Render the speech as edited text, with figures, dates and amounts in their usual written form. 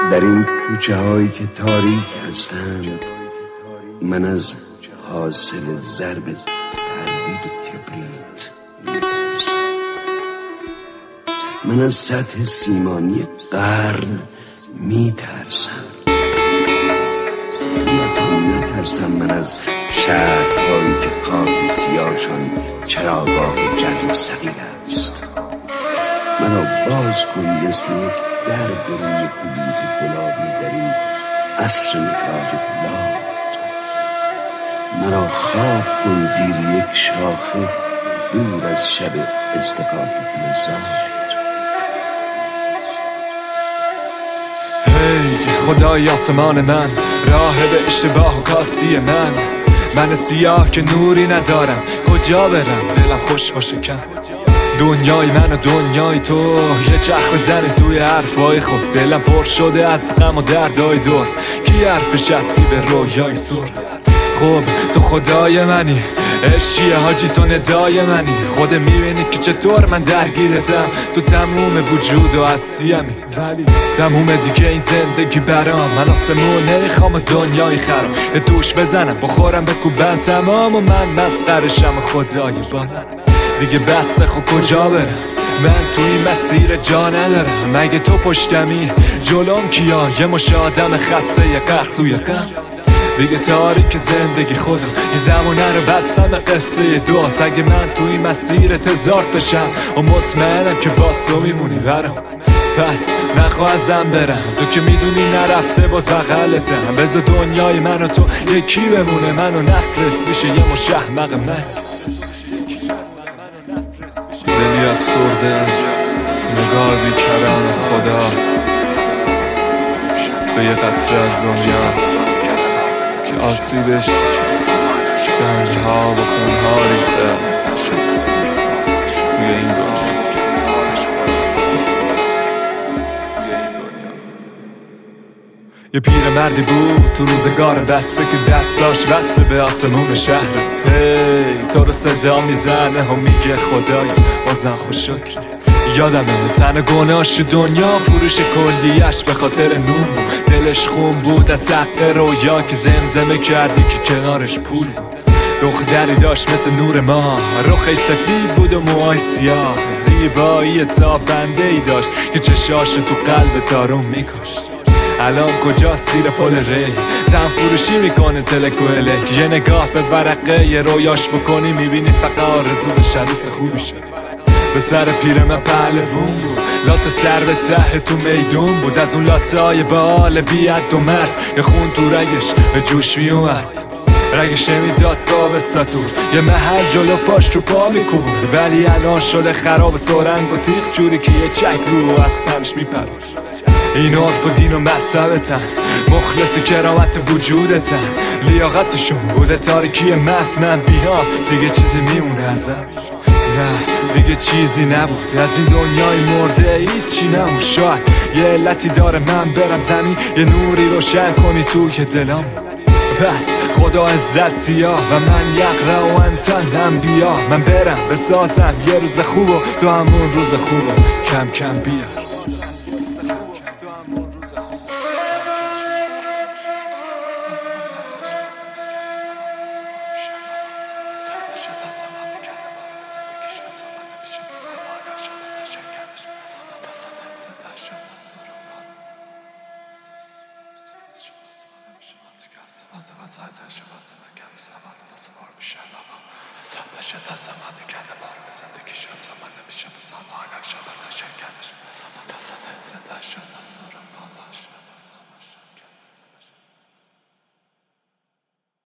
در این کوچه هایی که تاریک هستند من از حاصل ضرب تردید کبریت میترسم. من از سطح سیمانی قرن میترسم. یا تا نترسم من از شهرهایی که خاک سیاهشان چراگاه جنگ صغیر است. منو باز کن مثل یک در روی کلوت گلابی در این عصر مهراج پولاد. مرا خواب کن زیر یک شاخه دور از شب اصطکاک فلزات. هی خدای آسمان من، راه به اشتباه و کاستی من سیاه که نوری ندارم، کجا برم دلم خوش باشه کم. دنیای من و دنیای تو یه چرخ بزنیم توی حرفای خود. دلم پر شده از غم و دردای دور، کی حرفش از کی به رویای سور. خب تو خدای منی، عشق چیه حاجی تو ندای منی. خود میبینی که چطور من درگیرتم، تو تموم وجود و هستیمی. تموم دیگه این زندگی برام، من آسمون نمیخوام دنیای خراب. یه دوش بزنم بخورم بکوبن تمام و من مسخرشم خدای با. دیگه بسه خب کجا برم من تو این مسیر جا ندارم. مگه تو پشتمی جلوم کیا، یه مش آدم خسته یه قرق توی غم. دیگه تاریک زندگی خودم این زمانه رو بستم به قصه دوات. اگه من تو این مسیر تزار تاشم و مطمئنم که باز تو میمونی برم، پس نخواه ازم برم. تو که میدونی نرفته باز بغلتم. بذار دنیای من و تو یکی بمونه، منو نفرست میشه یه مش احمق من. دلی افسرده نگاه بیکران خدا به یه قطره از دنیا که آسیبش جنگها و خونها ریخته است توی این دنیا. یه پیر مردی بود تو روزگار بسته که دستاش وصله به آسمون شهرت. هی تو رو صدا میزنه و میگه خدایا بازم خوش شکر. یادمه تن گناش دنیا فروش کلیش به خاطر نور. دلش خون بود از حق رویا که زمزمه کردی که کنارش پول بود. دختری داشت مثل نور ما، رخش سفید بود و موهای سیاه. زیبایی تابنده ای داشت که چشاش تو قلب تارون میکشت. الان کجاست زیر پل ری، تن فروشی میکنه تلکوله. یه نگاه به ورقه یه رویاش بکنی میبینی فقط آرزو به شروس خوبی شد. به سر پیر من پهلوون بود، لات سر به ته تو میدون بود. از اون لاتای بال بیاد و مرز یه خون تو رگش به جوش میومد. رگش نمیداد تا به ساتور، یه محل جلو پاش رو پا میکوبون. ولی الان شده خراب سرنگ و تیغ جوری که یه چک رو از تنش میپروش. این عرف و دین و مذهبتن، مخلص کرامت وجودتن. لیاقتشون بوده تاریکی محض من بیام دیگه چیزی میمونه ازم؟ نه دیگه چیزی نبود از این دنیای مرده، هیچی نمون. شاید یه علتی داره من برم زمین یه نوری روشن کنی توی دلم. پس خدا عزت سیاه و من یقرا و انتن هم بیا. من برم بسازم یه روز خوب و تو همون روز خوب و کم کم بیا. زندگیش از من نمیشه به سلام علیک شبت شنگنش